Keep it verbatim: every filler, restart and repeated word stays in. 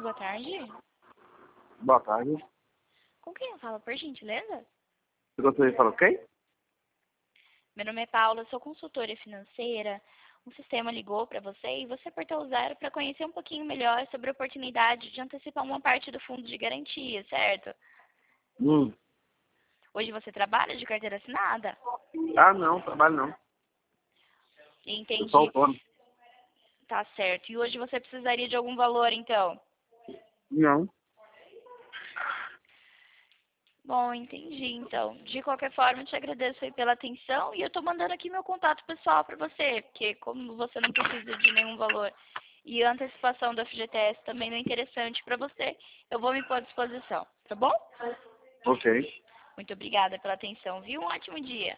boa tarde. Boa tarde. Com quem eu falo, por gentileza? Você gostaria de falar quem? Meu nome é Paula, sou consultora financeira. Um sistema ligou para você e você apertou o zero para conhecer um pouquinho melhor sobre a oportunidade de antecipar uma parte do fundo de garantia, certo? Hum. Hoje você trabalha de carteira assinada? Ah, não, trabalho não. Eu sou Entendi. autônomo. Tá certo. E hoje você precisaria de algum valor, então? Não. Bom, entendi, então. De qualquer forma, eu te agradeço aí pela atenção e eu tô mandando aqui meu contato pessoal para você, porque como você não precisa de nenhum valor e a antecipação do F G T S também não é interessante para você, eu vou me pôr à disposição, tá bom? Ok. Muito obrigada pela atenção, viu? Um ótimo dia.